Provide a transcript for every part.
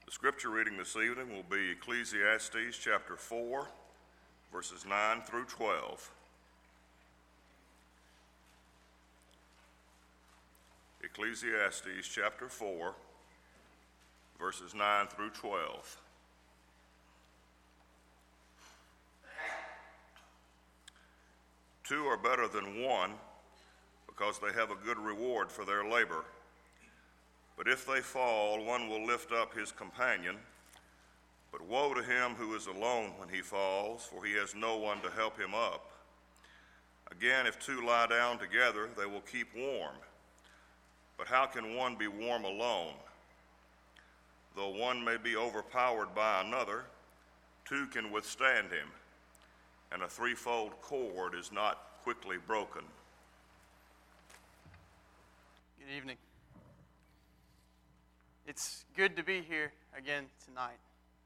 The scripture reading this evening will be Ecclesiastes chapter 4, verses 9 through 12. Ecclesiastes chapter 4, verses 9 through 12. Two are better than one, because they have a good reward for their labor. But if they fall, one will lift up his companion. But woe to him who is alone when he falls, for he has no one to help him up. Again, if two lie down together, they will keep warm. But how can one be warm alone? Though one may be overpowered by another, two can withstand him, and a threefold cord is not quickly broken. Good evening. It's good to be here again tonight.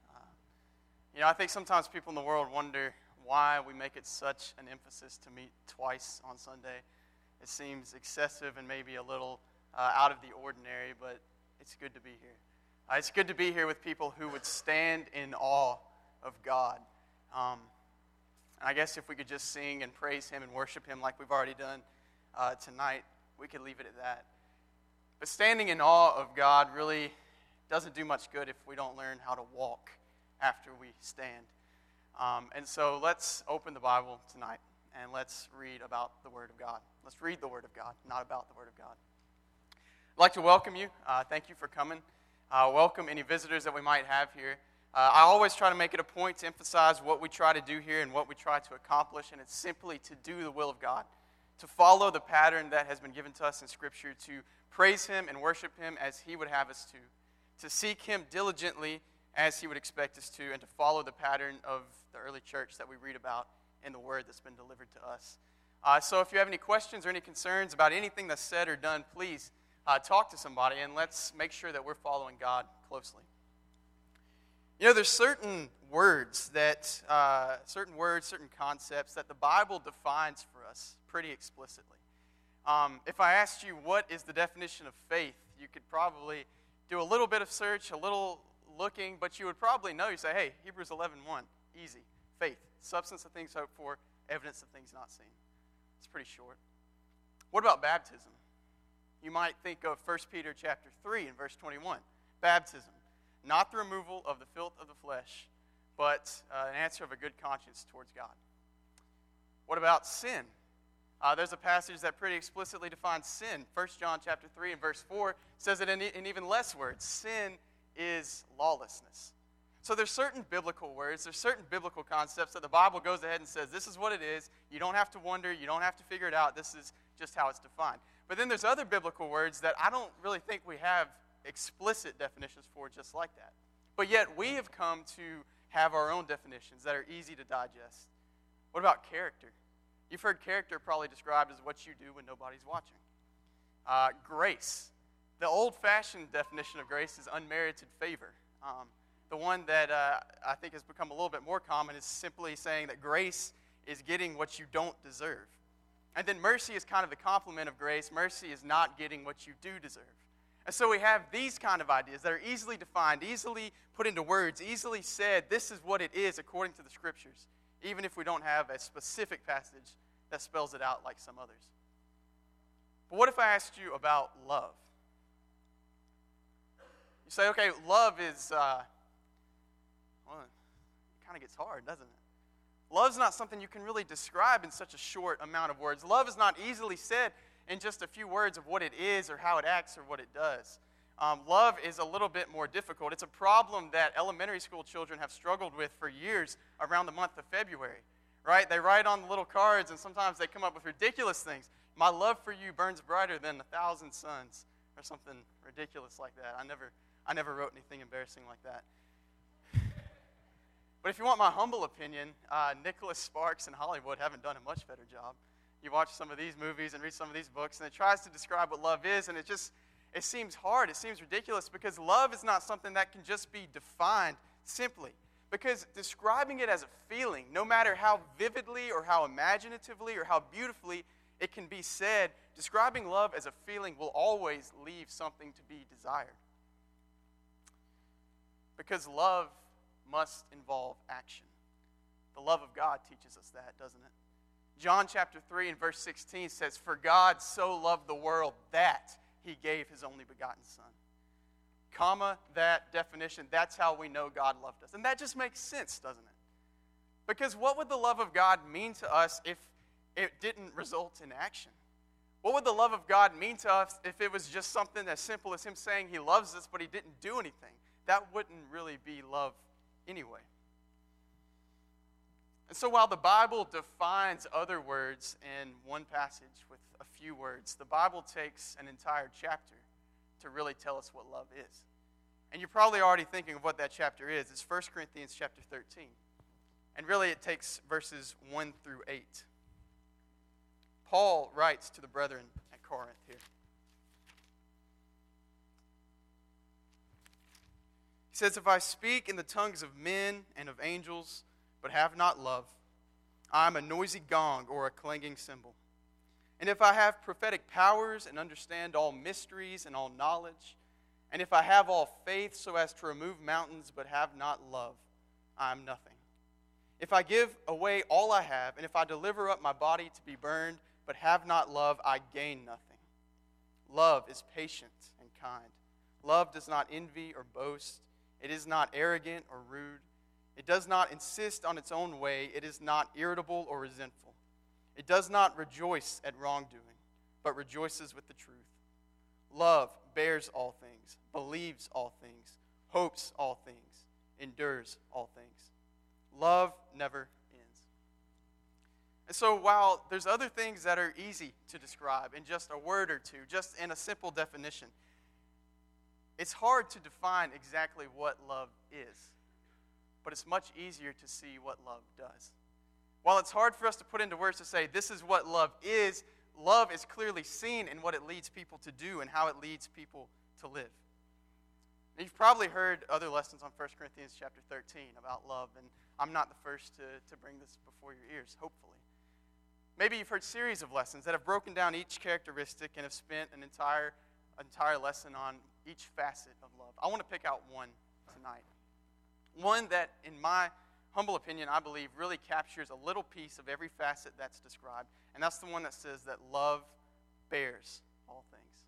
I think sometimes people in the world wonder why we make it such an emphasis to meet twice on Sunday. It seems excessive and maybe a little out of the ordinary, but it's good to be here. It's good to be here with people who would stand in awe of God. And I guess if we could just sing and praise Him and worship Him like we've already done tonight, we could leave it at that. But standing in awe of God really doesn't do much good if we don't learn how to walk after we stand. And so let's open the Bible tonight and let's read about the Word of God. Let's read the Word of God, not about the Word of God. I'd like to welcome you. Thank you for coming. Welcome any visitors that we might have here. I always try to make it a point to emphasize what we try to do here and what we try to accomplish, and it's simply to do the will of God, to follow the pattern that has been given to us in Scripture, to praise Him and worship Him as He would have us to seek Him diligently as He would expect us to, and to follow the pattern of the early church that we read about in the Word that's been delivered to us. So if you have any questions or any concerns about anything that's said or done, please talk to somebody, and let's make sure that we're following God closely. There's certain words, certain concepts that the Bible defines for us pretty explicitly. If I asked you what is the definition of faith, you could probably do a little bit of search, a little looking, but you would probably know. You say, hey, Hebrews 11:1, easy. Faith, substance of things hoped for, evidence of things not seen. It's pretty short. What about baptism? You might think of 1 Peter chapter 3 and verse 21. Baptism, not the removal of the filth of the flesh, but an answer of a good conscience towards God. What about sin? There's a passage that pretty explicitly defines sin. 1 John chapter 3 and verse 4 says it in even less words. Sin is lawlessness. So there's certain biblical words, there's certain biblical concepts that the Bible goes ahead and says, this is what it is. You don't have to wonder, you don't have to figure it out. This is just how it's defined. But then there's other biblical words that I don't really think we have explicit definitions for just like that. But yet we have come to have our own definitions that are easy to digest. What about character? You've heard character probably described as what you do when nobody's watching. Grace. The old-fashioned definition of grace is unmerited favor. The one that I think has become a little bit more common is simply saying that grace is getting what you don't deserve. And then mercy is kind of the complement of grace. Mercy is not getting what you do deserve. And so we have these kind of ideas that are easily defined, easily put into words, easily said, this is what it is according to the Scriptures, even if we don't have a specific passage that spells it out like some others. But what if I asked you about love? You say, okay, love is, it kind of gets hard, doesn't it? Love's not something you can really describe in such a short amount of words. Love is not easily said in just a few words of what it is or how it acts or what it does. Love is a little bit more difficult. It's a problem that elementary school children have struggled with for years around the month of February, right? They write on the little cards, and sometimes they come up with ridiculous things. My love for you burns brighter than 1,000 suns, or something ridiculous like that. I never wrote anything embarrassing like that. But if you want my humble opinion, Nicholas Sparks and Hollywood haven't done a much better job. You watch some of these movies and read some of these books, and it tries to describe what love is, and it seems hard, it seems ridiculous, because love is not something that can just be defined simply. Because describing it as a feeling, no matter how vividly or how imaginatively or how beautifully it can be said, describing love as a feeling will always leave something to be desired. because love must involve action. The love of God teaches us that, doesn't it? John chapter 3 and verse 16 says, "For God so loved the world that he gave his only begotten Son." Comma, that definition, that's how we know God loved us. And that just makes sense, doesn't it? Because what would the love of God mean to us if it didn't result in action? What would the love of God mean to us if it was just something as simple as him saying he loves us, but he didn't do anything? That wouldn't really be love anyway. And so while the Bible defines other words in one passage with a few words, the Bible takes an entire chapter to really tell us what love is. And you're probably already thinking of what that chapter is. It's 1 Corinthians chapter 13. And really it takes verses 1 through 8. Paul writes to the brethren at Corinth here. He says, "If I speak in the tongues of men and of angels, but have not love, I am a noisy gong or a clanging cymbal. And if I have prophetic powers and understand all mysteries and all knowledge, and if I have all faith so as to remove mountains but have not love, I am nothing. If I give away all I have, and if I deliver up my body to be burned but have not love, I gain nothing. Love is patient and kind. Love does not envy or boast. It is not arrogant or rude. It does not insist on its own way. It is not irritable or resentful. It does not rejoice at wrongdoing, but rejoices with the truth. Love bears all things, believes all things, hopes all things, endures all things. Love never ends." And so while there's other things that are easy to describe in just a word or two, just in a simple definition, it's hard to define exactly what love is. But it's much easier to see what love does. While it's hard for us to put into words to say this is what love is clearly seen in what it leads people to do and how it leads people to live. Now, you've probably heard other lessons on 1 Corinthians chapter 13 about love, and I'm not the first to bring this before your ears, hopefully. Maybe you've heard series of lessons that have broken down each characteristic and have spent an entire lesson on each facet of love. I want to pick out one tonight. One that, in my humble opinion, I believe really captures a little piece of every facet that's described, and that's the one that says that love bears all things.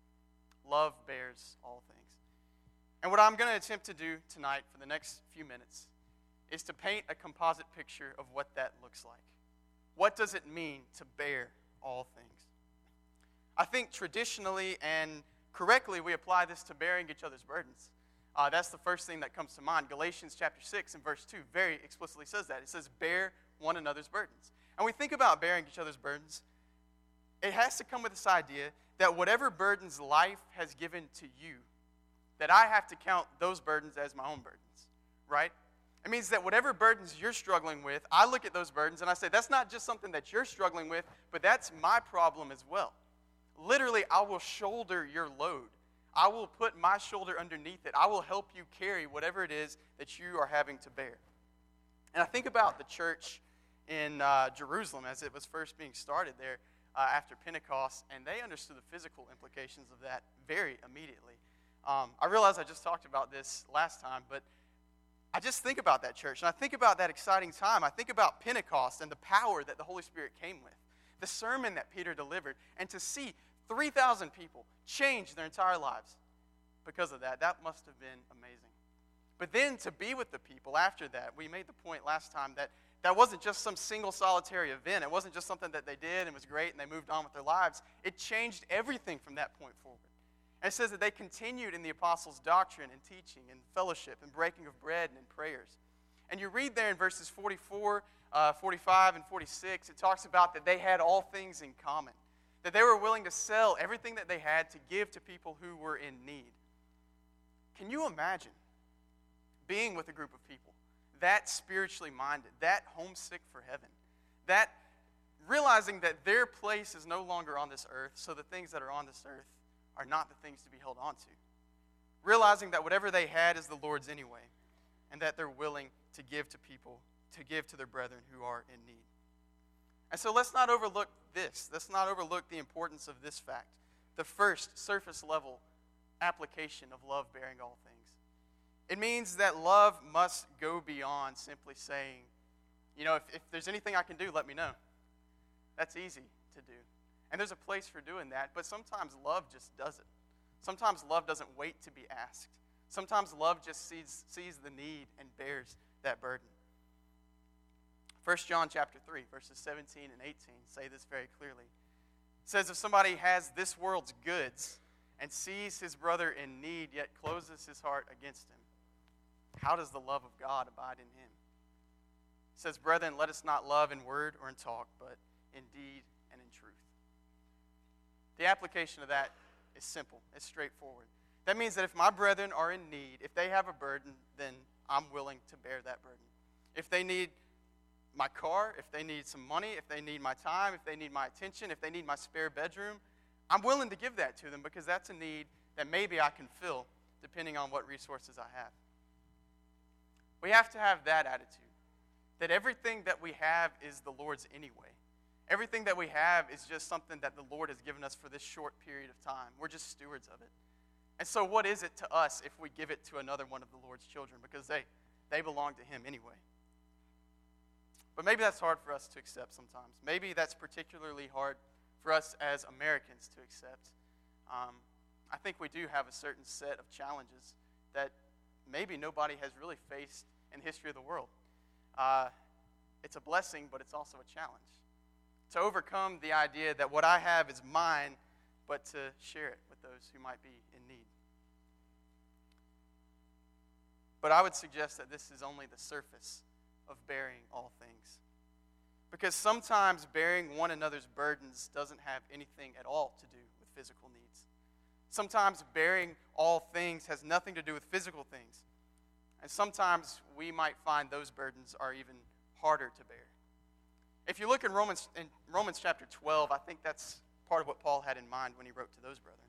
Love bears all things. And what I'm going to attempt to do tonight for the next few minutes is to paint a composite picture of what that looks like. What does it mean to bear all things? I think traditionally and correctly we apply this to bearing each other's burdens. That's the first thing that comes to mind. Galatians chapter 6 and verse 2 very explicitly says that. It says, "Bear one another's burdens." And we think about bearing each other's burdens, it has to come with this idea that whatever burdens life has given to you, that I have to count those burdens as my own burdens, right? It means that whatever burdens you're struggling with, I look at those burdens and I say, that's not just something that you're struggling with, but that's my problem as well. Literally, I will shoulder your load. I will put my shoulder underneath it. I will help you carry whatever it is that you are having to bear. And I think about the church in Jerusalem as it was first being started there after Pentecost, and they understood the physical implications of that very immediately. I realize I just talked about this last time, but I just think about that church, and I think about that exciting time. I think about Pentecost and the power that the Holy Spirit came with, the sermon that Peter delivered, and to see 3,000 people change their entire lives because of that. That must have been amazing. But then to be with the people after that, we made the point last time that that wasn't just some single solitary event. It wasn't just something that they did and was great and they moved on with their lives. It changed everything from that point forward. And it says that they continued in the apostles' doctrine and teaching and fellowship and breaking of bread and in prayers. And you read there in verses 44, 45, and 46, it talks about that they had all things in common, that they were willing to sell everything that they had to give to people who were in need. Can you imagine being with a group of people that spiritually minded, that homesick for heaven, that realizing that their place is no longer on this earth, so the things that are on this earth are not the things to be held on to. Realizing that whatever they had is the Lord's anyway, and that they're willing to give to people, to give to their brethren who are in need. And so let's not overlook this. Let's not overlook the importance of this fact, the first surface level application of love bearing all things. It means that love must go beyond simply saying, if there's anything I can do, let me know. That's easy to do. And there's a place for doing that, but sometimes love just doesn't. Sometimes love doesn't wait to be asked. Sometimes love just sees the need and bears that burden. 1 John chapter 3, verses 17 and 18 say this very clearly. It says, if somebody has this world's goods and sees his brother in need, yet closes his heart against him, how does the love of God abide in him? It says, brethren, let us not love in word or in talk, but in deed and in truth. The application of that is simple. It's straightforward. That means that if my brethren are in need, if they have a burden, then I'm willing to bear that burden. If they need my car, if they need some money, if they need my time, if they need my attention, if they need my spare bedroom, I'm willing to give that to them because that's a need that maybe I can fill depending on what resources I have. We have to have that attitude, that everything that we have is the Lord's anyway. Everything that we have is just something that the Lord has given us for this short period of time. We're just stewards of it. And so what is it to us if we give it to another one of the Lord's children? Because they belong to Him anyway. But maybe that's hard for us to accept sometimes. Maybe that's particularly hard for us as Americans to accept. I think we do have a certain set of challenges that maybe nobody has really faced in the history of the world. It's a blessing, but it's also a challenge. To overcome the idea that what I have is mine, but to share it with those who might be in need. But I would suggest that this is only the surface of bearing all things. Because sometimes bearing one another's burdens doesn't have anything at all to do with physical needs. Sometimes bearing all things has nothing to do with physical things. And sometimes we might find those burdens are even harder to bear. If you look in Romans chapter 12, I think that's part of what Paul had in mind when he wrote to those brethren.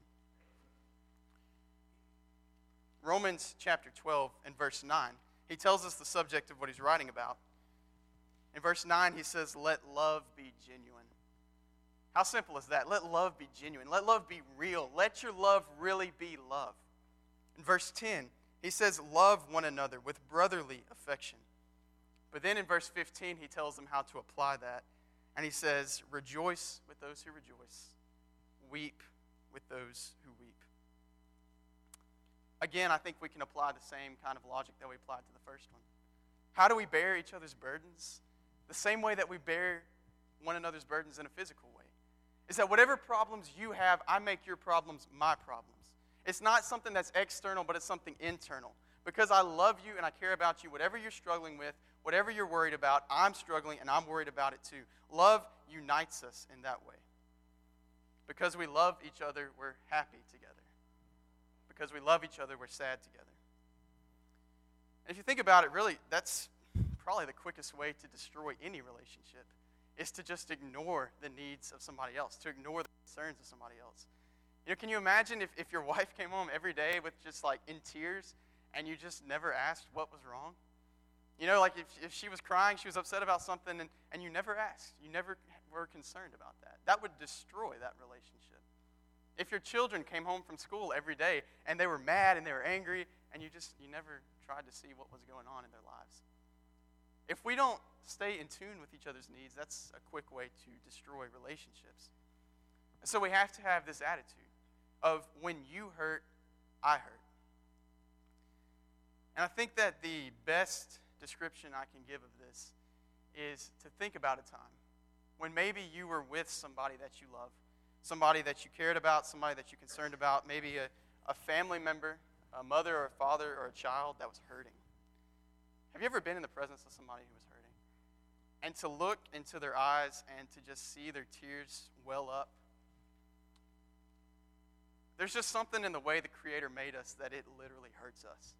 Romans chapter 12 and verse 9, he tells us the subject of what he's writing about. In verse 9, he says, let love be genuine. How simple is that? Let love be genuine. Let love be real. Let your love really be love. In verse 10, he says, love one another with brotherly affection. But then in verse 15, he tells them how to apply that. And he says, rejoice with those who rejoice. Weep with those who weep. Again, I think we can apply the same kind of logic that we applied to the first one. How do we bear each other's burdens? The same way that we bear one another's burdens in a physical way. Is that whatever problems you have, I make your problems my problems. It's not something that's external, but it's something internal. Because I love you and I care about you, whatever you're struggling with, whatever you're worried about, I'm struggling and I'm worried about it too. Love unites us in that way. Because we love each other, we're happy together. Because we love each other, we're sad together. And if you think about it, really, that's probably the quickest way to destroy any relationship, is to just ignore the needs of somebody else, to ignore the concerns of somebody else. Can you imagine if your wife came home every day with just like in tears and you just never asked what was wrong? Like if she was crying, she was upset about something and you never asked. You never were concerned about that. That would destroy that relationship. If your children came home from school every day and they were mad and they were angry and you never tried to see what was going on in their lives. If we don't stay in tune with each other's needs, that's a quick way to destroy relationships. And so we have to have this attitude of when you hurt, I hurt. And I think that the best description I can give of this is to think about a time when maybe you were with somebody that you love, somebody that you cared about, somebody that you're concerned about, maybe a family member, a mother or a father or a child that was hurting. Have you ever been in the presence of somebody who was hurting? And to look into their eyes and to just see their tears well up? There's just something in the way the Creator made us that it literally hurts us.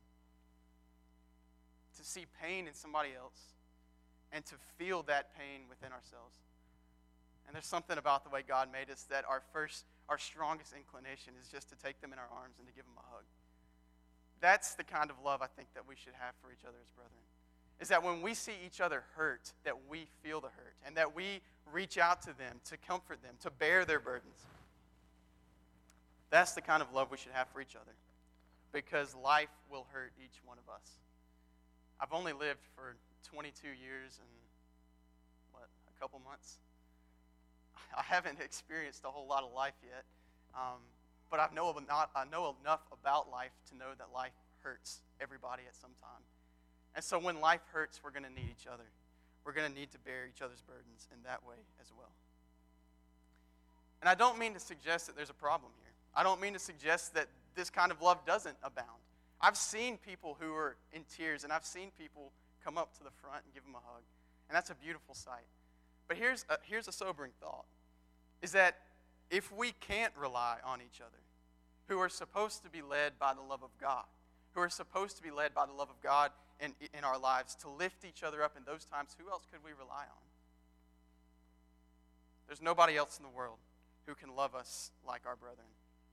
To see pain in somebody else and to feel that pain within ourselves. And there's something about the way God made us that our strongest inclination is just to take them in our arms and to give them a hug. That's the kind of love I think that we should have for each other as brethren. Is that when we see each other hurt, that we feel the hurt and that we reach out to them to comfort them, to bear their burdens. That's the kind of love we should have for each other. because life will hurt each one of us. I've only lived for 22 years and, a couple months? I haven't experienced a whole lot of life yet, but I know enough about life to know that life hurts everybody at some time. And so when life hurts, we're going to need each other. We're going to need to bear each other's burdens in that way as well. And I don't mean to suggest that there's a problem here. I don't mean to suggest that this kind of love doesn't abound. I've seen people who are in tears, and I've seen people come up to the front and give them a hug. And that's a beautiful sight. But here's a sobering thought, is that if we can't rely on each other, who are supposed to be led by the love of God, who are supposed to be led by the love of God in our lives to lift each other up in those times, who else could we rely on? There's nobody else in the world who can love us like our brethren.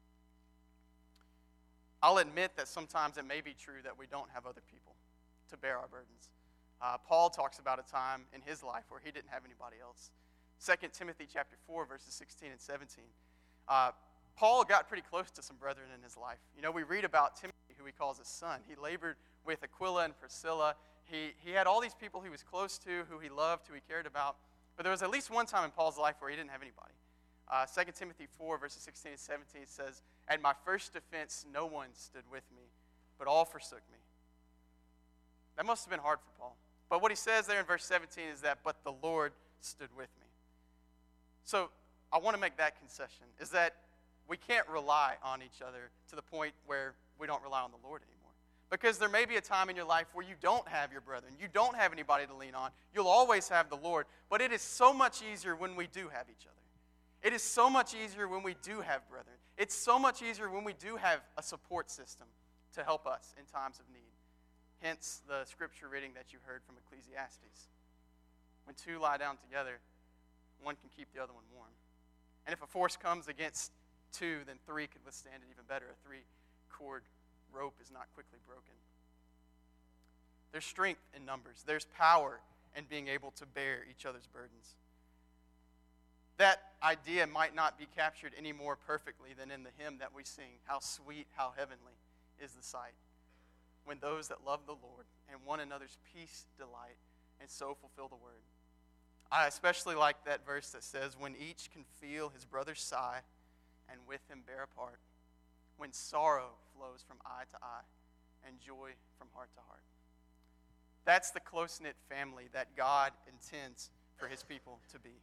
I'll admit that sometimes it may be true that we don't have other people to bear our burdens. Paul talks about a time in his life where he didn't have anybody else. 2 Timothy chapter 4, verses 16 and 17. Paul got pretty close to some brethren in his life. You know, we read about Timothy, who he calls his son. He labored with Aquila and Priscilla. He had all these people he was close to, who he loved, who he cared about. But there was at least one time in Paul's life where he didn't have anybody. 2 Timothy 4, verses 16 and 17 says, "At my first defense, no one stood with me, but all forsook me." That must have been hard for Paul. But what he says there in verse 17 is that, "But the Lord stood with me." So I want to make that concession, is that we can't rely on each other to the point where we don't rely on the Lord anymore. Because there may be a time in your life where you don't have your brethren, you don't have anybody to lean on, you'll always have the Lord, but it is so much easier when we do have each other. It is so much easier when we do have brethren. It's so much easier when we do have a support system to help us in times of need. Hence the scripture reading that you heard from Ecclesiastes. When two lie down together, one can keep the other one warm. And if a force comes against two, then three could withstand it even better. A three-cord rope is not quickly broken. There's strength in numbers. There's power in being able to bear each other's burdens. That idea might not be captured any more perfectly than in the hymn that we sing, "How sweet, how heavenly is the sight, when those that love the Lord and one another's peace delight, and so fulfill the word." I especially like that verse that says, "When each can feel his brother's sigh, and with him bear apart, when sorrow flows from eye to eye, and joy from heart to heart." That's the close-knit family that God intends for his people to be.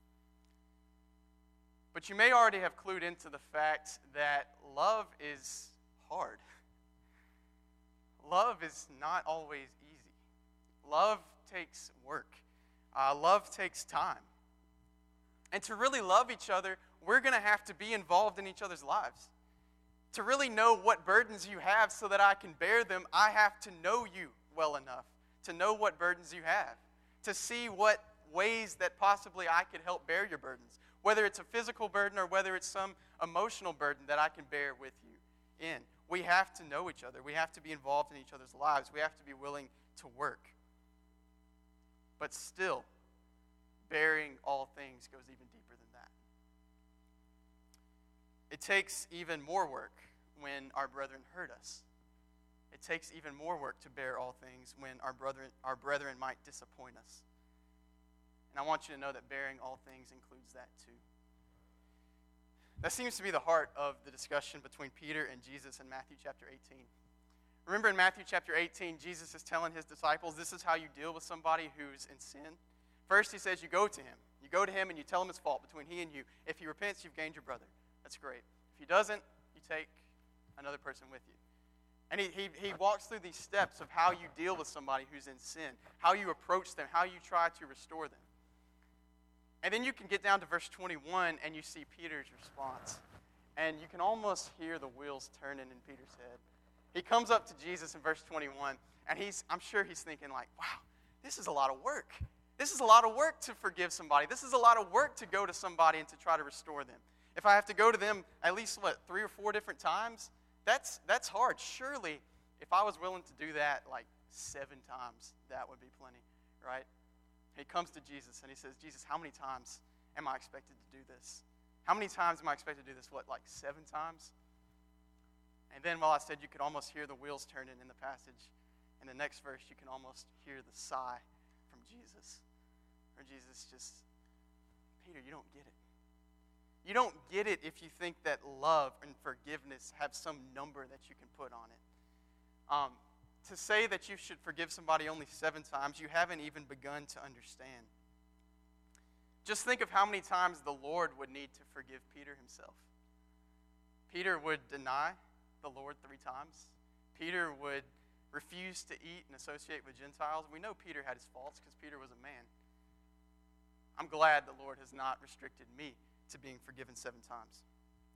But you may already have clued into the fact that love is hard. Love is not always easy. Love takes work. Love takes time. And to really love each other, we're going to have to be involved in each other's lives. To really know what burdens you have so that I can bear them, I have to know you well enough to know what burdens you have, to see what ways that possibly I could help bear your burdens, whether it's a physical burden or whether it's some emotional burden that I can bear with you in. We have to know each other. We have to be involved in each other's lives. We have to be willing to work. But still, bearing all things goes even deeper than that. It takes even more work when our brethren hurt us. It takes even more work to bear all things when our brethren might disappoint us. And I want you to know that bearing all things includes that too. That seems to be the heart of the discussion between Peter and Jesus in Matthew chapter 18. Remember in Matthew chapter 18, Jesus is telling his disciples, this is how you deal with somebody who's in sin. First, he says you go to him. You go to him and you tell him his fault between he and you. If he repents, you've gained your brother. That's great. If he doesn't, you take another person with you. And he walks through these steps of how you deal with somebody who's in sin, how you approach them, how you try to restore them. And then you can get down to verse 21 and you see Peter's response. And you can almost hear the wheels turning in Peter's head. He comes up to Jesus in verse 21 and I'm sure he's thinking like, wow, this is a lot of work. This is a lot of work to forgive somebody. This is a lot of work to go to somebody and to try to restore them. If I have to go to them at least, 3 or 4 different times, that's hard. Surely, if I was willing to do that like 7 times, that would be plenty, right? He comes to Jesus and he says, Jesus, how many times am I expected to do this? How many times am I expected to do this? Like 7 times? And then while I said you could almost hear the wheels turning in the passage, in the next verse you can almost hear the sigh from Jesus. Or Jesus just, Peter, you don't get it. You don't get it if you think that love and forgiveness have some number that you can put on it. To say that you should forgive somebody only 7 times, you haven't even begun to understand. Just think of how many times the Lord would need to forgive Peter himself. Peter would deny the Lord 3 times. Peter would refuse to eat and associate with Gentiles. We know Peter had his faults because Peter was a man. I'm glad the Lord has not restricted me to being forgiven 7 times.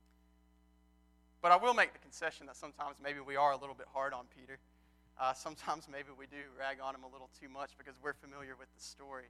But I will make the concession that sometimes maybe we are a little bit hard on Peter. Sometimes maybe we do rag on him a little too much because we're familiar with the story.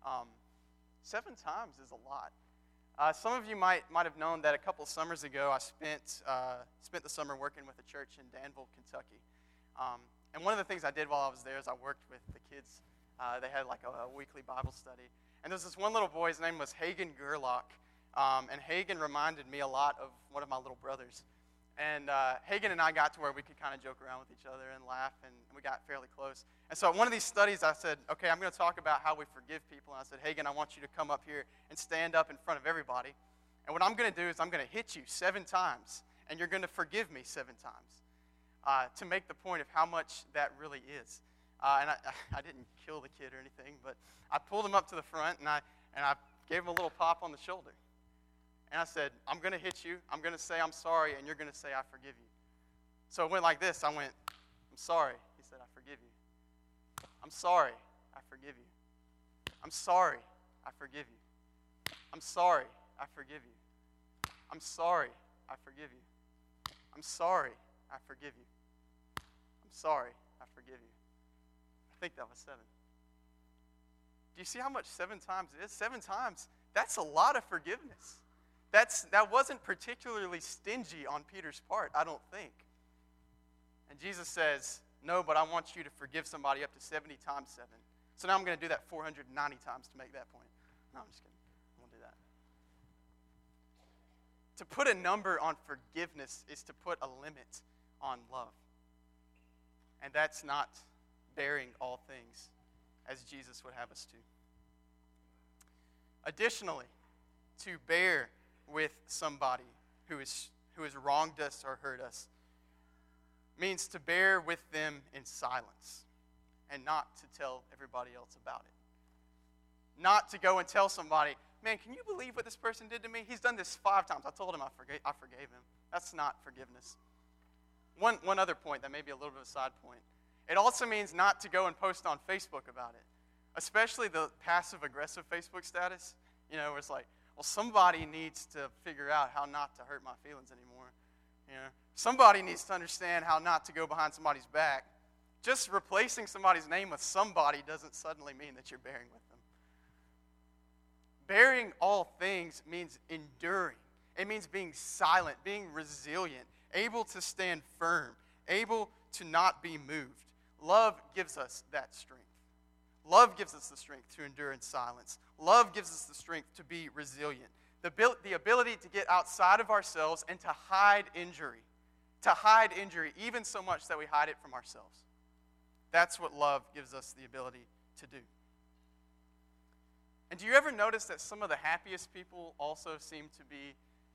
7 times is a lot. Some of you might have known that a couple of summers ago I spent the summer working with a church in Danville, Kentucky. And one of the things I did while I was there is I worked with the kids. They had like a weekly Bible study. And there was this one little boy, his name was Hagen Gerlach. And Hagen reminded me a lot of one of my little brothers. And Hagen and I got to where we could kind of joke around with each other and laugh, and we got fairly close. And so at one of these studies, I said, okay, I'm going to talk about how we forgive people. And I said, Hagen, I want you to come up here and stand up in front of everybody. And what I'm going to do is I'm going to hit you 7 times, and you're going to forgive me 7 times to make the point of how much that really is. And I didn't kill the kid or anything, but I pulled him up to the front, and I gave him a little pop on the shoulder. And I said, I'm going to hit you. I'm going to say I'm sorry, and you're going to say I forgive you. So it went like this. I went, I'm sorry. He said, I forgive you. I'm sorry. I forgive you. I'm sorry. I forgive you. I'm sorry. I forgive you. I'm sorry. I forgive you. I'm sorry. I forgive you. I'm sorry. I forgive you. I think that was 7. Do you see how much 7 times is? 7 times, that's a lot of forgiveness. That wasn't particularly stingy on Peter's part, I don't think. And Jesus says, no, but I want you to forgive somebody up to 70 times 7. So now I'm going to do that 490 times to make that point. No, I'm just kidding. I won't do that. To put a number on forgiveness is to put a limit on love. And that's not bearing all things as Jesus would have us to. Additionally, to bear with somebody who has wronged us or hurt us means to bear with them in silence and not to tell everybody else about it. Not to go and tell somebody, man, can you believe what this person did to me? He's done this 5 times. I told him I forgave him. That's not forgiveness. One other point that may be a little bit of a side point. It also means not to go and post on Facebook about it, especially the passive-aggressive Facebook status, where it's like, well, somebody needs to figure out how not to hurt my feelings anymore. Somebody needs to understand how not to go behind somebody's back. Just replacing somebody's name with somebody doesn't suddenly mean that you're bearing with them. Bearing all things means enduring. It means being silent, being resilient, able to stand firm, able to not be moved. Love gives us that strength. Love gives us the strength to endure in silence. Love gives us the strength to be resilient. The ability to get outside of ourselves and to hide injury. To hide injury, even so much that we hide it from ourselves. That's what love gives us the ability to do. And do you ever notice that some of the happiest people also seem to be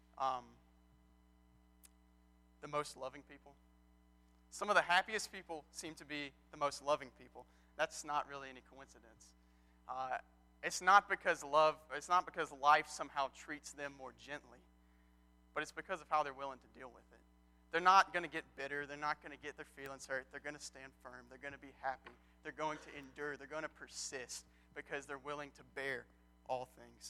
the most loving people? Some of the happiest people seem to be the most loving people. That's not really any coincidence. It's not because life somehow treats them more gently, but it's because of how they're willing to deal with it. They're not going to get bitter. They're not going to get their feelings hurt. They're going to stand firm. They're going to be happy. They're going to endure. They're going to persist because they're willing to bear all things.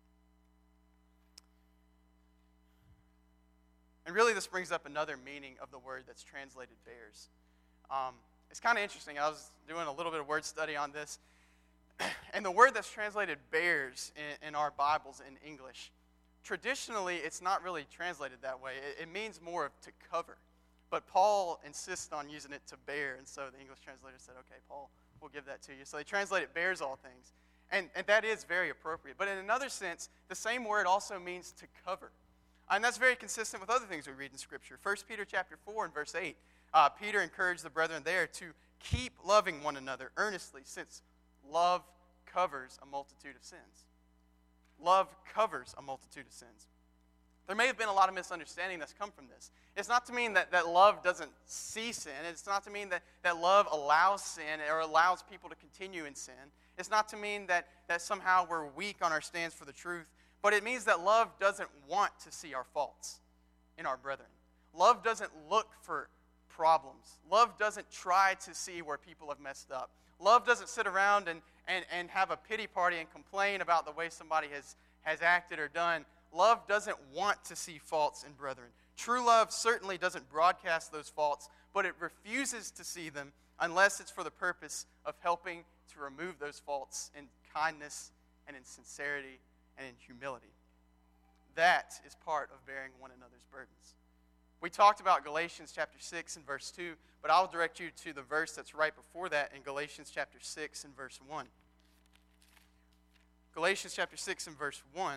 And really, this brings up another meaning of the word that's translated bears. It's kind of interesting. I was doing a little bit of word study on this. And the word that's translated bears in our Bibles in English, traditionally, it's not really translated that way. It means more of to cover. But Paul insists on using it to bear, and so the English translator said, okay, Paul, we'll give that to you. So they translate it bears all things. And that is very appropriate. But in another sense, the same word also means to cover. And that's very consistent with other things we read in Scripture. 1 Peter chapter 4 and verse 8, Peter encouraged the brethren there to keep loving one another earnestly, since love covers a multitude of sins. Love covers a multitude of sins. There may have been a lot of misunderstanding that's come from this. It's not to mean that love doesn't see sin. It's not to mean that love allows sin or allows people to continue in sin. It's not to mean that somehow we're weak on our stance for the truth. But it means that love doesn't want to see our faults in our brethren. Love doesn't look for problems. Love doesn't try to see where people have messed up. Love doesn't sit around and have a pity party and complain about the way somebody has acted or done. Love doesn't want to see faults in brethren. True love certainly doesn't broadcast those faults, but it refuses to see them unless it's for the purpose of helping to remove those faults in kindness and in sincerity and in humility. That is part of bearing one another's burdens. We talked about Galatians chapter 6 and verse 2, but I'll direct you to the verse that's right before that in Galatians chapter 6 and verse 1. Galatians chapter 6 and verse 1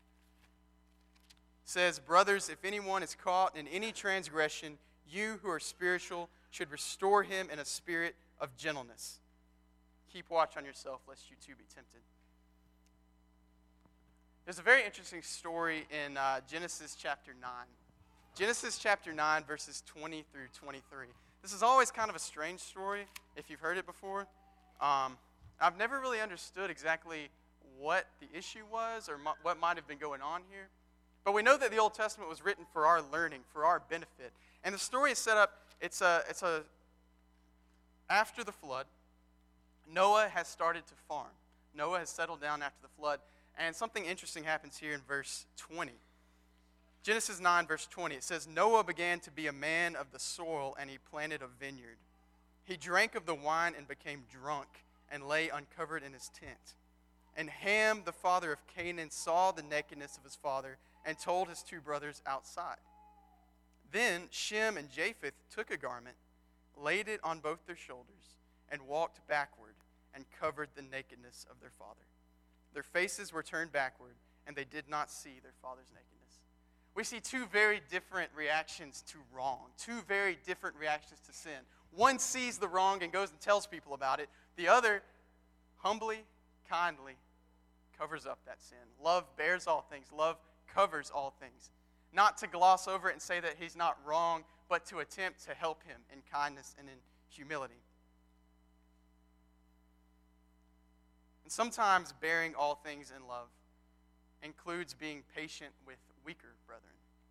says, "Brothers, if anyone is caught in any transgression, you who are spiritual should restore him in a spirit of gentleness. Keep watch on yourself, lest you too be tempted." There's a very interesting story in Genesis chapter 9. Genesis chapter 9, verses 20 through 23. This is always kind of a strange story, if you've heard it before. I've never really understood exactly what the issue was or what might have been going on here. But we know that the Old Testament was written for our learning, for our benefit. And the story is set up, it's after the flood, Noah has started to farm. Noah has settled down after the flood. And something interesting happens here in verse 20. Genesis 9, verse 20, it says, "Noah began to be a man of the soil, and he planted a vineyard. He drank of the wine and became drunk, and lay uncovered in his tent. And Ham, the father of Canaan, saw the nakedness of his father, and told his two brothers outside. Then Shem and Japheth took a garment, laid it on both their shoulders, and walked backward, and covered the nakedness of their father. Their faces were turned backward, and they did not see their father's nakedness." We see two very different reactions to wrong, two very different reactions to sin. One sees the wrong and goes and tells people about it. The other, humbly, kindly, covers up that sin. Love bears all things. Love covers all things. Not to gloss over it and say that he's not wrong, but to attempt to help him in kindness and in humility. And sometimes bearing all things in love includes being patient with weaker brethren.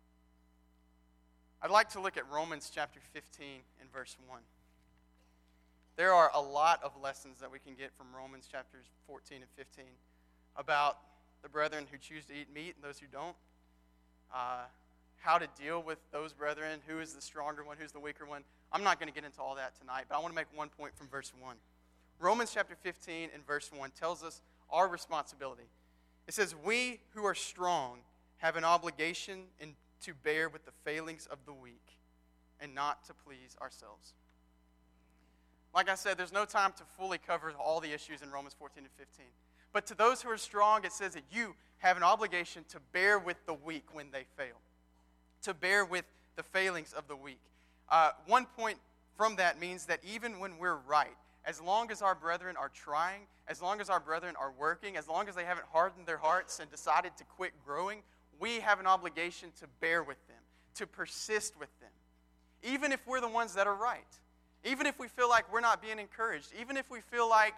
I'd like to look at Romans chapter 15 and verse 1. There are a lot of lessons that we can get from Romans chapters 14 and 15 about the brethren who choose to eat meat and those who don't. How to deal with those brethren, who is the stronger one, who's the weaker one. I'm not going to get into all that tonight, but I want to make one point from verse 1. Romans chapter 15 and verse 1 tells us our responsibility. It says, "We who are strong have an obligation to bear with the failings of the weak and not to please ourselves." Like I said, there's no time to fully cover all the issues in Romans 14 and 15. But to those who are strong, it says that you have an obligation to bear with the weak when they fail, to bear with the failings of the weak. One point from that means that even when we're right, as long as our brethren are trying, as long as our brethren are working, as long as they haven't hardened their hearts and decided to quit growing, we have an obligation to bear with them, to persist with them. Even if we're the ones that are right. Even if we feel like we're not being encouraged. Even if we feel like,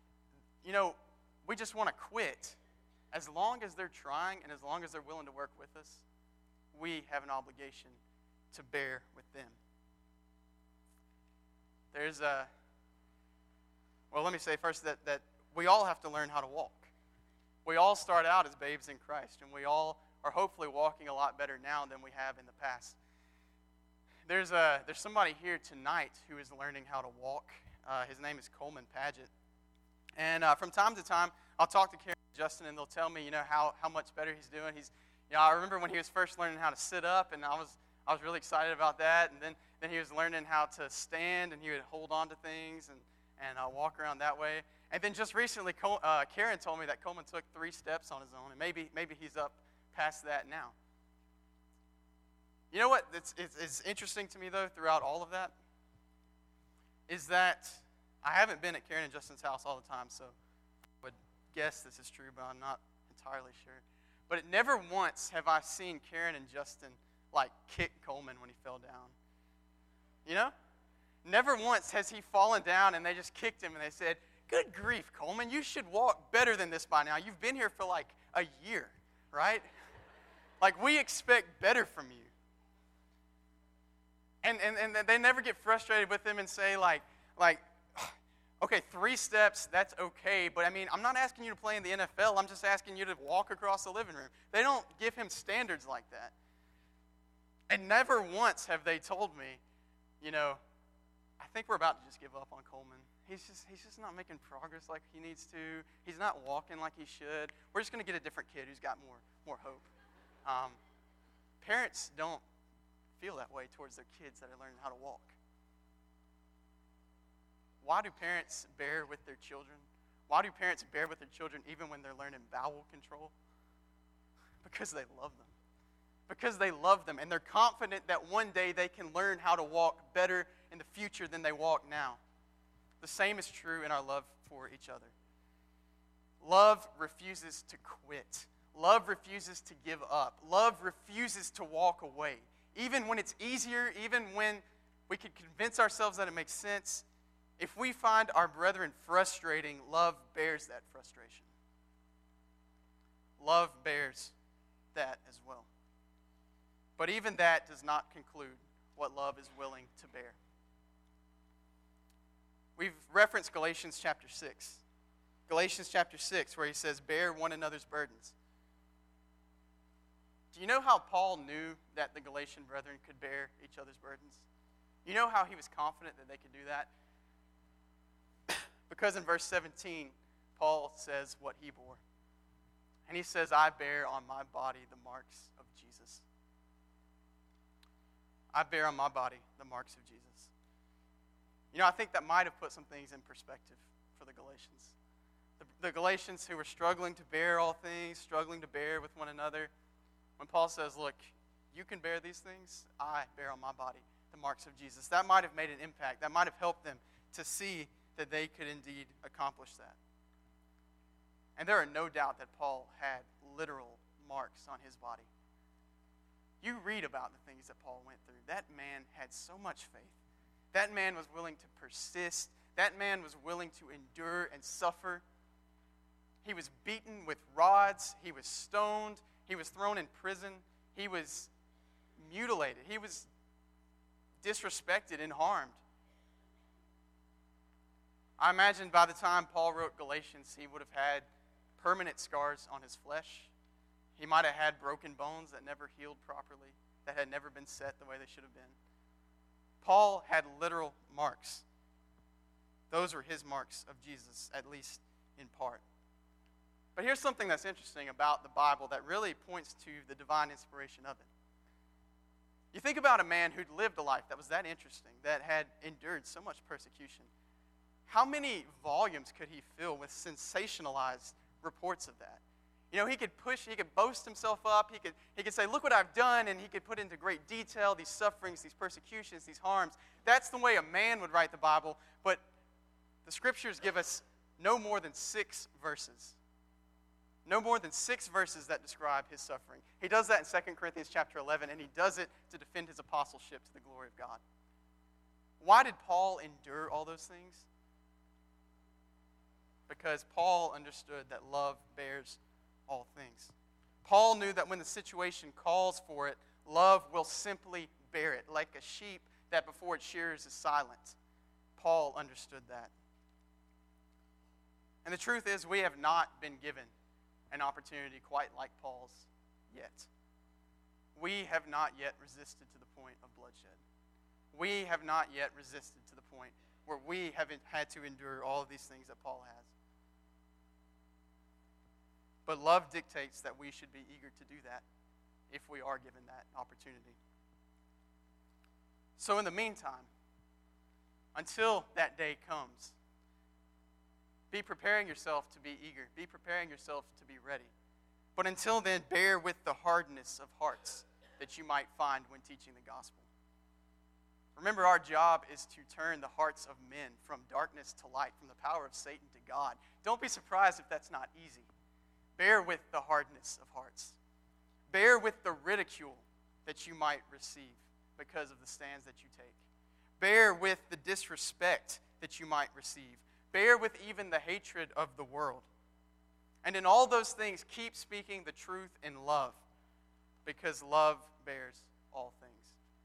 we just want to quit. As long as they're trying and as long as they're willing to work with us, we have an obligation to bear with them. Let me say first that we all have to learn how to walk. We all start out as babes in Christ, and we all are hopefully walking a lot better now than we have in the past. There's somebody here tonight who is learning how to walk. His name is Coleman Paget. And from time to time, I'll talk to Karen and Justin, and they'll tell me, how much better he's doing. I remember when he was first learning how to sit up, and I was really excited about that. And then he was learning how to stand, and he would hold on to things and walk around that way. And then just recently, Karen told me that Coleman took 3 steps on his own, and maybe he's up past that now. You know what? It's interesting to me, though, throughout all of that, is that I haven't been at Karen and Justin's house all the time, so I would guess this is true, but I'm not entirely sure. But never once have I seen Karen and Justin, kick Coleman when he fell down. You know? Never once has he fallen down and they just kicked him and they said, "Good grief, Coleman, you should walk better than this by now. You've been here for a year, right? We expect better from you." And they never get frustrated with him and say, okay, 3 steps, that's okay, but I'm not asking you to play in the NFL. I'm just asking you to walk across the living room. They don't give him standards like that. And never once have they told me, I think we're about to just give up on Coleman. He's just not making progress like he needs to. He's not walking like he should. We're just going to get a different kid who's got more hope. Parents don't feel that way towards their kids that are learning how to walk. Why do parents bear with their children? Why do parents bear with their children even when they're learning bowel control? Because they love them. Because they love them, and they're confident that one day they can learn how to walk better in the future than they walk now. The same is true in our love for each other. Love refuses to quit. Love refuses to give up. Love refuses to walk away. Even when it's easier, even when we can convince ourselves that it makes sense, if we find our brethren frustrating, love bears that frustration. Love bears that as well. But even that does not conclude what love is willing to bear. We've referenced Galatians chapter 6. Galatians chapter 6, where he says, "Bear one another's burdens." Do you know how Paul knew that the Galatian brethren could bear each other's burdens? You know how he was confident that they could do that? Because in verse 17, Paul says what he bore. And he says, "I bear on my body the marks of Jesus." I bear on my body the marks of Jesus. I think that might have put some things in perspective for the Galatians. The Galatians who were struggling to bear all things, struggling to bear with one another. When Paul says, "Look, you can bear these things, I bear on my body the marks of Jesus." That might have made an impact. That might have helped them to see that they could indeed accomplish that. And there are no doubt that Paul had literal marks on his body. You read about the things that Paul went through. That man had so much faith. That man was willing to persist. That man was willing to endure and suffer. He was beaten with rods. He was stoned. He was thrown in prison. He was mutilated. He was disrespected and harmed. I imagine by the time Paul wrote Galatians, he would have had permanent scars on his flesh. He might have had broken bones that never healed properly, that had never been set the way they should have been. Paul had literal marks. Those were his marks of Jesus, at least in part. But here's something that's interesting about the Bible that really points to the divine inspiration of it. You think about a man who'd lived a life that was that interesting, that had endured so much persecution. How many volumes could he fill with sensationalized reports of that? He could boast himself up, he could say, "Look what I've done," and he could put into great detail these sufferings, these persecutions, these harms. That's the way a man would write the Bible, but the Scriptures give us no more than 6 verses. No more than 6 verses that describe his suffering. He does that in 2 Corinthians chapter 11, and he does it to defend his apostleship to the glory of God. Why did Paul endure all those things? Because Paul understood that love bears all things. Paul knew that when the situation calls for it, love will simply bear it, like a sheep that before it shears is silent. Paul understood that. And the truth is, we have not been given an opportunity quite like Paul's yet. We have not yet resisted to the point of bloodshed. We have not yet resisted to the point where we haven't had to endure all of these things that Paul has. But love dictates that we should be eager to do that if we are given that opportunity. So in the meantime, until that day comes, be preparing yourself to be eager. Be preparing yourself to be ready. But until then, bear with the hardness of hearts that you might find when teaching the gospel. Remember, our job is to turn the hearts of men from darkness to light, from the power of Satan to God. Don't be surprised if that's not easy. Bear with the hardness of hearts. Bear with the ridicule that you might receive because of the stands that you take. Bear with the disrespect that you might receive. Bear with even the hatred of the world. And in all those things, keep speaking the truth in love, because love bears all things.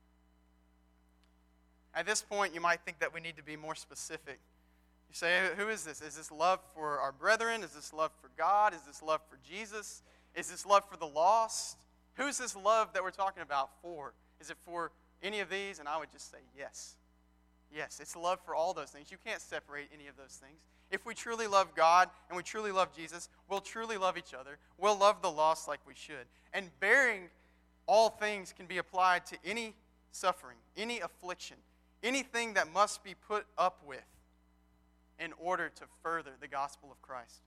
At this point, you might think that we need to be more specific. You say, who is this? Is this love for our brethren? Is this love for God? Is this love for Jesus? Is this love for the lost? Who's this love that we're talking about for? Is it for any of these? And I would just say yes. Yes, it's love for all those things. You can't separate any of those things. If we truly love God and we truly love Jesus, we'll truly love each other. We'll love the lost like we should. And bearing all things can be applied to any suffering, any affliction, anything that must be put up with in order to further the gospel of Christ.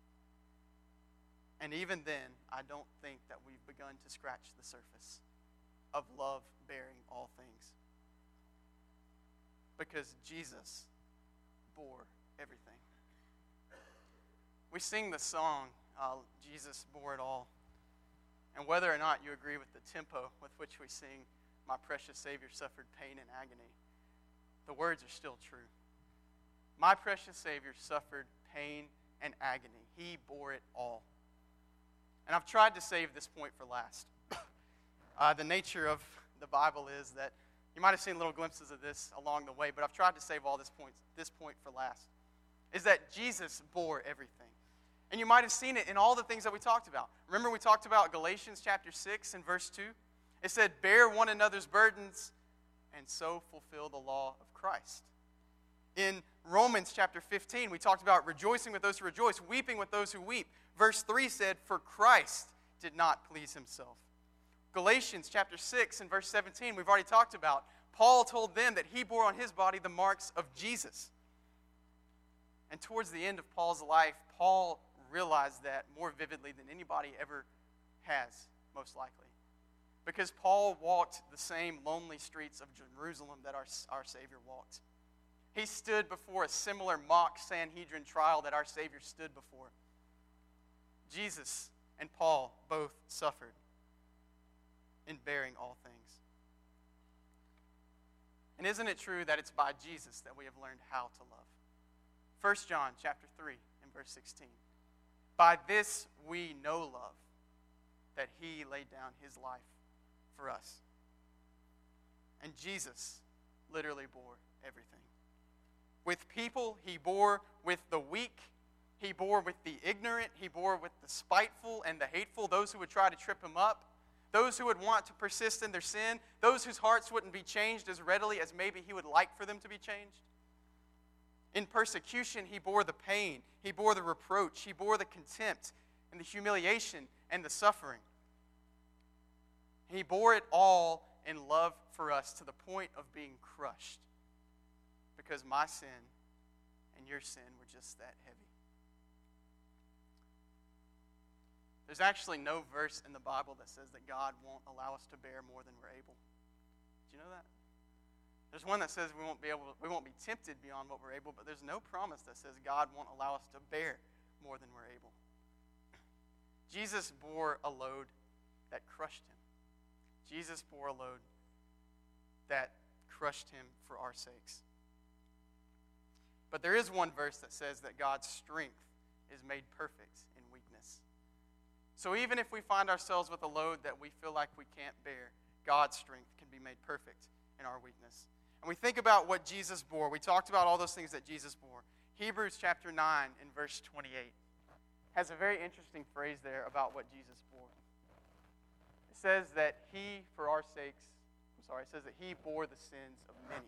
And even then, I don't think that we've begun to scratch the surface of love bearing all things. Because Jesus bore everything. We sing the song, Jesus bore it all. And whether or not you agree with the tempo with which we sing, my precious Savior suffered pain and agony, the words are still true. My precious Savior suffered pain and agony. He bore it all. And I've tried to save this point for last. The nature of the Bible is that you might have seen little glimpses of this along the way, but I've tried to save all this point for last, is that Jesus bore everything. And you might have seen it in all the things that we talked about. Remember we talked about Galatians chapter 6 and verse 2? It said, bear one another's burdens and so fulfill the law of Christ. In Romans chapter 15, we talked about rejoicing with those who rejoice, weeping with those who weep. Verse 3 said, for Christ did not please himself. Galatians chapter 6 and verse 17, we've already talked about. Paul told them that he bore on his body the marks of Jesus. And towards the end of Paul's life, Paul realized that more vividly than anybody ever has, most likely. Because Paul walked the same lonely streets of Jerusalem that our Savior walked. He stood before a similar mock Sanhedrin trial that our Savior stood before. Jesus and Paul both suffered in bearing all things. And isn't it true that it's by Jesus that we have learned how to love? 1 John chapter 3 and verse 16. By this we know love, that he laid down his life for us. And Jesus literally bore everything. With people, he bore with the weak. He bore with the ignorant. He bore with the spiteful and the hateful, those who would try to trip him up, those who would want to persist in their sin, those whose hearts wouldn't be changed as readily as maybe he would like for them to be changed. In persecution, he bore the pain. He bore the reproach. He bore the contempt and the humiliation and the suffering. He bore it all in love for us to the point of being crushed, because my sin and your sin were just that heavy. There's actually no verse in the Bible that says that God won't allow us to bear more than we're able. Did you know that? There's one that says we won't be tempted beyond what we're able, but there's no promise that says God won't allow us to bear more than we're able. Jesus bore a load that crushed him. Jesus bore a load that crushed him for our sakes. But there is one verse that says that God's strength is made perfect in weakness. So even if we find ourselves with a load that we feel like we can't bear, God's strength can be made perfect in our weakness. And we think about what Jesus bore. We talked about all those things that Jesus bore. Hebrews chapter 9 and verse 28 has a very interesting phrase there about what Jesus bore. It says that he bore the sins of many.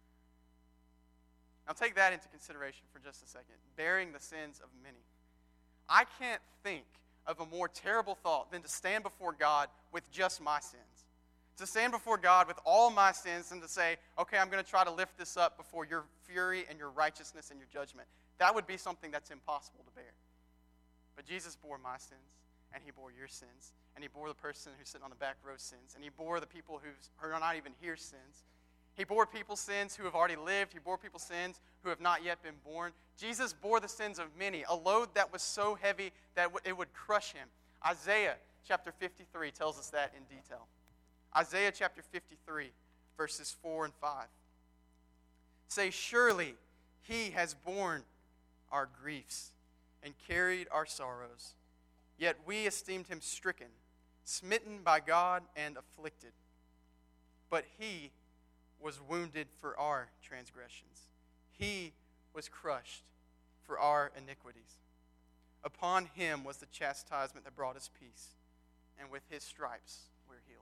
Now take that into consideration for just a second. Bearing the sins of many. I can't think of a more terrible thought than to stand before God with just my sins. To stand before God with all my sins and to say, okay, I'm going to try to lift this up before your fury and your righteousness and your judgment. That would be something that's impossible to bear. But Jesus bore my sins and he bore your sins. And he bore the person who's sitting on the back row sins. And he bore the people who are not even here sins. He bore people's sins who have already lived. He bore people's sins who have not yet been born. Jesus bore the sins of many, a load that was so heavy that it would crush him. Isaiah chapter 53 tells us that in detail. Isaiah chapter 53, verses 4 and 5. Say, surely he has borne our griefs and carried our sorrows. Yet we esteemed him stricken, smitten by God and afflicted. But he was wounded for our transgressions. He was crushed for our iniquities. Upon him was the chastisement that brought us peace, and with his stripes we're healed.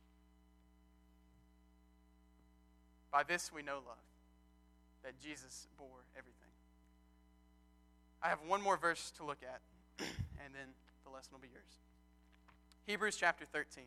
By this we know love, that Jesus bore everything. I have one more verse to look at, and then the lesson will be yours. Hebrews chapter 13.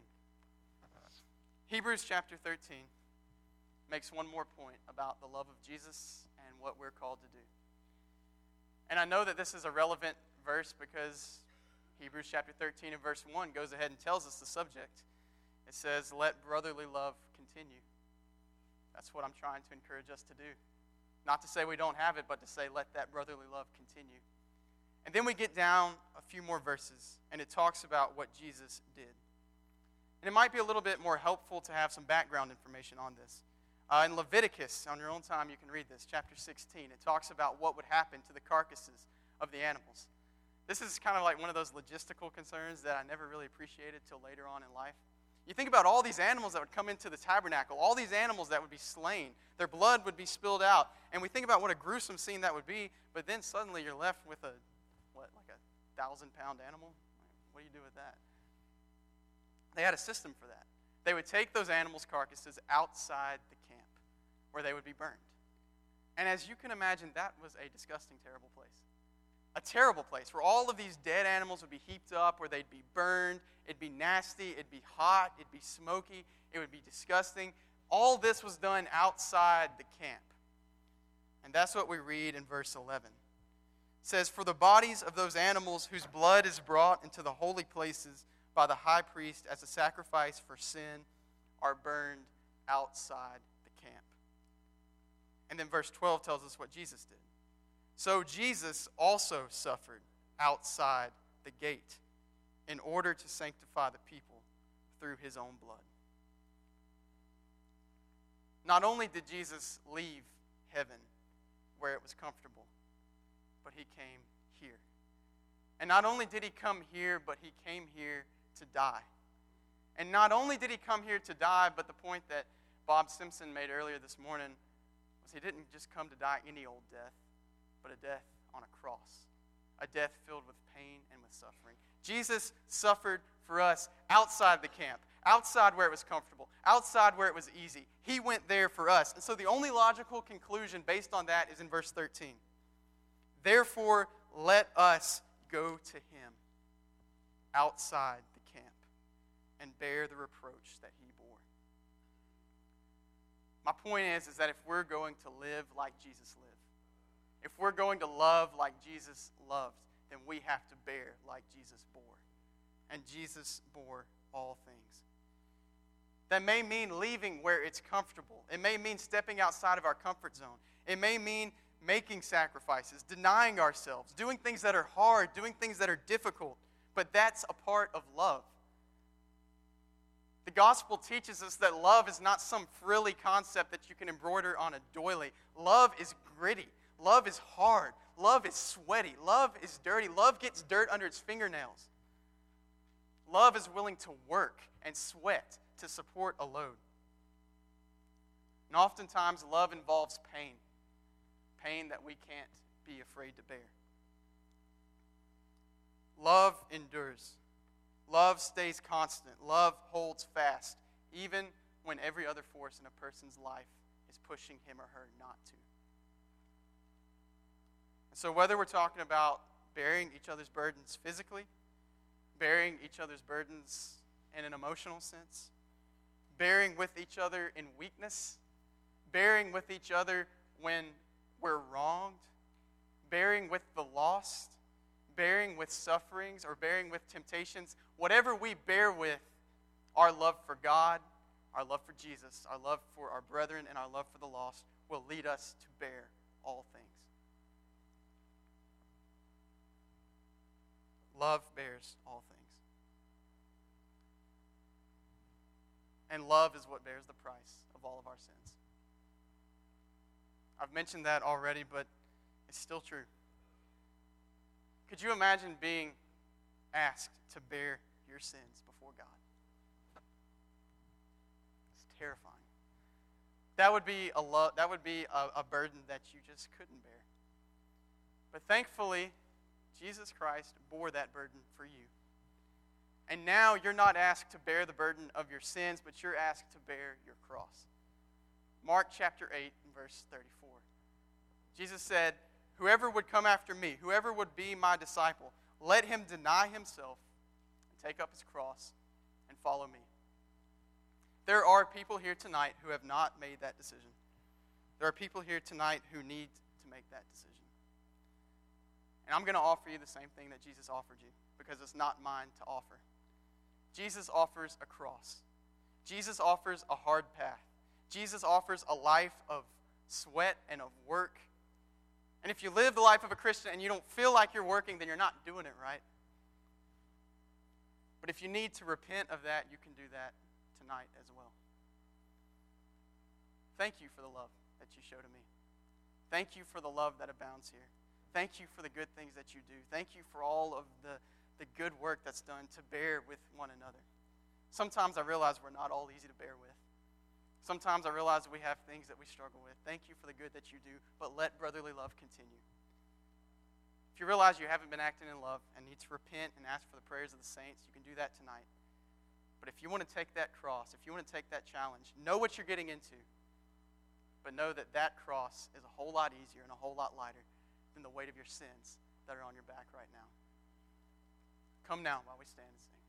Hebrews chapter 13 makes one more point about the love of Jesus and what we're called to do. And I know that this is a relevant verse because Hebrews chapter 13 and verse 1 goes ahead and tells us the subject. It says, let brotherly love continue. That's what I'm trying to encourage us to do. Not to say we don't have it, but to say let that brotherly love continue. And then we get down a few more verses, and it talks about what Jesus did. And it might be a little bit more helpful to have some background information on this. In Leviticus, on your own time, you can read this, chapter 16. It talks about what would happen to the carcasses of the animals. This is kind of like one of those logistical concerns that I never really appreciated till later on in life. You think about all these animals that would come into the tabernacle, all these animals that would be slain. Their blood would be spilled out. And we think about what a gruesome scene that would be, but then suddenly you're left with a 1,000-pound animal? What do you do with that? They had a system for that. They would take those animals' carcasses outside the camp where they would be burned. And as you can imagine, that was a disgusting, terrible place. A terrible place where all of these dead animals would be heaped up, where they'd be burned. It'd be nasty. It'd be hot. It'd be smoky. It would be disgusting. All this was done outside the camp. And that's what we read in verse 11. It says, for the bodies of those animals whose blood is brought into the holy places by the high priest as a sacrifice for sin are burned outside the camp. And then verse 12 tells us what Jesus did. So Jesus also suffered outside the gate in order to sanctify the people through his own blood. Not only did Jesus leave heaven where it was comfortable, but he came here. And not only did he come here, but he came here to die. And not only did he come here to die, but the point that Bob Simpson made earlier this morning was he didn't just come to die any old death, but a death on a cross, a death filled with pain and with suffering. Jesus suffered for us outside the camp, outside where it was comfortable, outside where it was easy. He went there for us. And so the only logical conclusion based on that is in verse 13. Therefore, let us go to him outside the camp and bear the reproach that he bore. My point is that if we're going to live like Jesus lived, if we're going to love like Jesus loved, then we have to bear like Jesus bore. And Jesus bore all things. That may mean leaving where it's comfortable. It may mean stepping outside of our comfort zone. It may mean making sacrifices, denying ourselves, doing things that are hard, doing things that are difficult. But that's a part of love. The gospel teaches us that love is not some frilly concept that you can embroider on a doily. Love is gritty. Love is hard. Love is sweaty. Love is dirty. Love gets dirt under its fingernails. Love is willing to work and sweat to support a load. And oftentimes, love involves pain. Pain that we can't be afraid to bear. Love endures. Love stays constant. Love holds fast, even when every other force in a person's life is pushing him or her not to. So whether we're talking about bearing each other's burdens physically, bearing each other's burdens in an emotional sense, bearing with each other in weakness, bearing with each other when we're wronged, bearing with the lost, bearing with sufferings or bearing with temptations, whatever we bear with, our love for God, our love for Jesus, our love for our brethren, and our love for the lost will lead us to bear all things. Love bears all things. And love is what bears the price of all of our sins. I've mentioned that already, but it's still true. Could you imagine being asked to bear your sins before God? It's terrifying. That would be a burden that you just couldn't bear. But thankfully, Jesus Christ bore that burden for you. And now you're not asked to bear the burden of your sins, but you're asked to bear your cross. Mark chapter 8 and verse 34. Jesus said, "Whoever would come after me, whoever would be my disciple, let him deny himself and take up his cross and follow me." There are people here tonight who have not made that decision. There are people here tonight who need to make that decision. And I'm going to offer you the same thing that Jesus offered you, because it's not mine to offer. Jesus offers a cross. Jesus offers a hard path. Jesus offers a life of sweat and of work. And if you live the life of a Christian and you don't feel like you're working, then you're not doing it right. But if you need to repent of that, you can do that tonight as well. Thank you for the love that you show to me. Thank you for the love that abounds here. Thank you for the good things that you do. Thank you for all of the good work that's done to bear with one another. Sometimes I realize we're not all easy to bear with. Sometimes I realize we have things that we struggle with. Thank you for the good that you do, but let brotherly love continue. If you realize you haven't been acting in love and need to repent and ask for the prayers of the saints, you can do that tonight. But if you want to take that cross, if you want to take that challenge, know what you're getting into, but know that that cross is a whole lot easier and a whole lot lighter than the weight of your sins that are on your back right now. Come now while we stand and sing.